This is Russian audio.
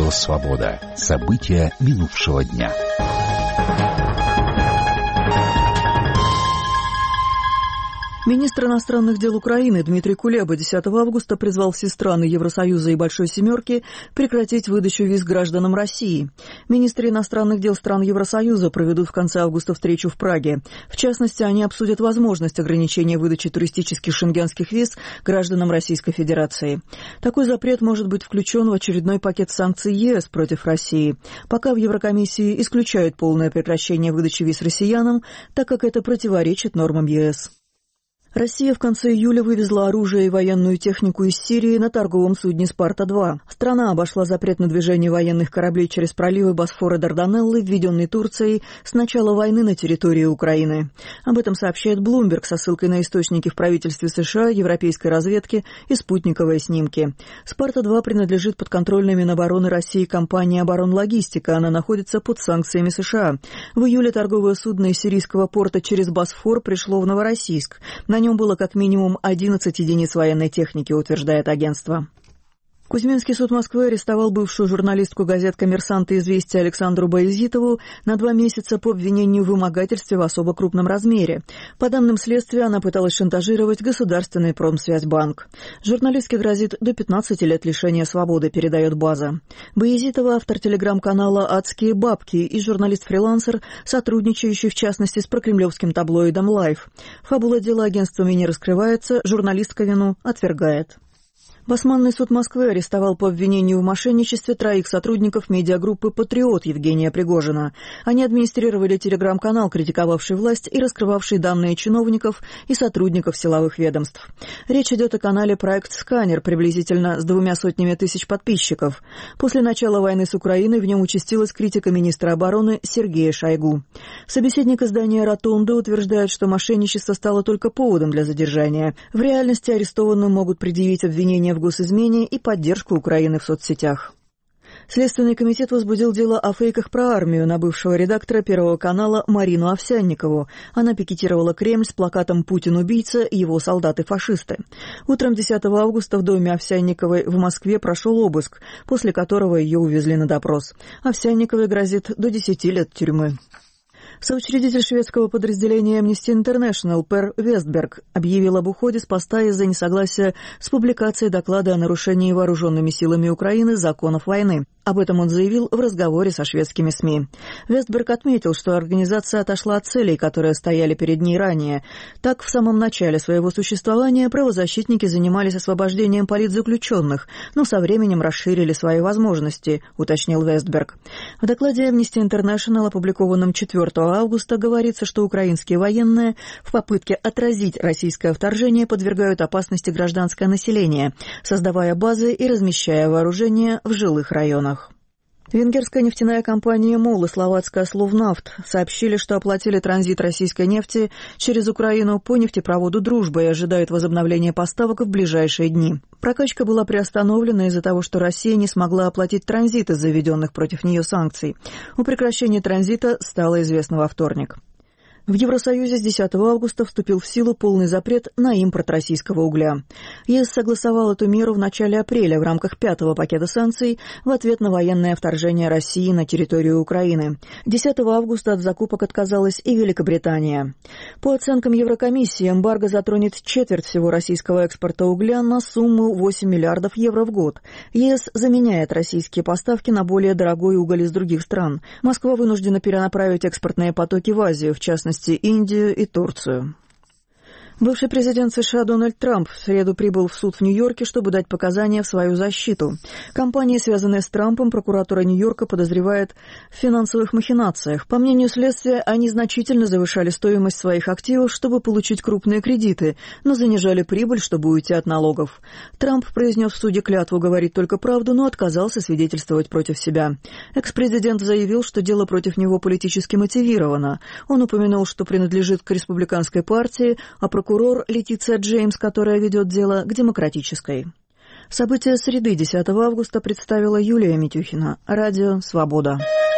Радио «Свобода». События минувшего дня. Министр иностранных дел Украины Дмитрий Кулеба 10 августа призвал все страны Евросоюза и Большой Семерки прекратить выдачу виз гражданам России. Министры иностранных дел стран Евросоюза проведут в конце августа встречу в Праге. В частности, они обсудят возможность ограничения выдачи туристических шенгенских виз гражданам Российской Федерации. Такой запрет может быть включен в очередной пакет санкций ЕС против России. Пока в Еврокомиссии исключают полное прекращение выдачи виз россиянам, так как это противоречит нормам ЕС. Россия в конце июля вывезла оружие и военную технику из Сирии на торговом судне «Спарта-2». Страна обошла запрет на движение военных кораблей через проливы Босфора и Дарданеллы, введенный Турцией с начала войны на территории Украины. Об этом сообщает Bloomberg со ссылкой на источники в правительстве США, европейской разведки и спутниковые снимки. «Спарта-2» принадлежит подконтрольной Минобороны России компании «Оборонлогистика». Она находится под санкциями США. В июле торговое судно из сирийского порта через Босфор пришло в Новороссийск. На нем было как минимум 11 единиц военной техники, утверждает агентство. Кузьминский суд Москвы арестовал бывшую журналистку газет «Коммерсант» и «Известия» Александру Баязитову на 2 месяца по обвинению в вымогательстве в особо крупном размере. По данным следствия, она пыталась шантажировать государственный Промсвязьбанк. Журналистке грозит до 15 лет лишения свободы, передает «База». Баязитова — автор телеграм-канала «Адские бабки» и журналист-фрилансер, сотрудничающий в частности с прокремлевским таблоидом «Лайф». Фабула дела агентствами не раскрывается, журналистка вину отвергает. Басманный суд Москвы арестовал по обвинению в мошенничестве 3 сотрудников медиагруппы «Патриот» Евгения Пригожина. Они администрировали телеграм-канал, критиковавший власть и раскрывавший данные чиновников и сотрудников силовых ведомств. Речь идет о канале «Проект Сканер», приблизительно с 200 000 подписчиков. После начала войны с Украиной в нем участилась критика министра обороны Сергея Шойгу. Собеседник издания «Ротонда» утверждает, что мошенничество стало только поводом для задержания. В реальности арестованным могут предъявить обвинения в госизмене и поддержку Украины в соцсетях. Следственный комитет возбудил дело о фейках про армию на бывшего редактора Первого канала Марину Овсянникову. Она пикетировала Кремль с плакатом «Путин убийца, его солдаты-фашисты». Утром 10 августа в доме Овсянниковой в Москве прошел обыск, после которого ее увезли на допрос. Овсянниковой грозит до 10 лет тюрьмы. Соучредитель шведского подразделения Amnesty International Пер Вестберг объявил об уходе с поста из-за несогласия с публикацией доклада о нарушении вооруженными силами Украины законов войны. Об этом он заявил в разговоре со шведскими СМИ. Вестберг отметил, что организация отошла от целей, которые стояли перед ней ранее. Так, в самом начале своего существования правозащитники занимались освобождением политзаключенных, но со временем расширили свои возможности, уточнил Вестберг. В докладе Amnesty International, опубликованном 4 августа, говорится, что украинские военные в попытке отразить российское вторжение подвергают опасности гражданское население, создавая базы и размещая вооружение в жилых районах. Венгерская нефтяная компания «МОЛ» и словацкая «Словнафт» сообщили, что оплатили транзит российской нефти через Украину по нефтепроводу «Дружба» и ожидают возобновления поставок в ближайшие дни. Прокачка была приостановлена из-за того, что Россия не смогла оплатить транзит из-за введенных против нее санкций. О прекращении транзита стало известно во вторник. В Евросоюзе с 10 августа вступил в силу полный запрет на импорт российского угля. ЕС согласовал эту меру в начале апреля в рамках 5-го пакета санкций в ответ на военное вторжение России на территорию Украины. 10 августа от закупок отказалась и Великобритания. По оценкам Еврокомиссии, эмбарго затронет четверть всего российского экспорта угля на сумму 8 миллиардов евро в год. ЕС заменяет российские поставки на более дорогой уголь из других стран. Москва вынуждена перенаправить экспортные потоки в Азию, в частности, Индию и Турцию. Бывший президент США Дональд Трамп в среду прибыл в суд в Нью-Йорке, чтобы дать показания в свою защиту. Компании, связанные с Трампом, прокуратура Нью-Йорка подозревает в финансовых махинациях. По мнению следствия, они значительно завышали стоимость своих активов, чтобы получить крупные кредиты, но занижали прибыль, чтобы уйти от налогов. Трамп произнес в суде клятву говорить только правду, но отказался свидетельствовать против себя. Экс-президент заявил, что дело против него политически мотивировано. Он упомянул, что принадлежит к республиканской партии, а прокурор Летиция Джеймс, которая ведет дело, к демократической. События среды 10 августа представила Юлия Митюхина. Радио «Свобода».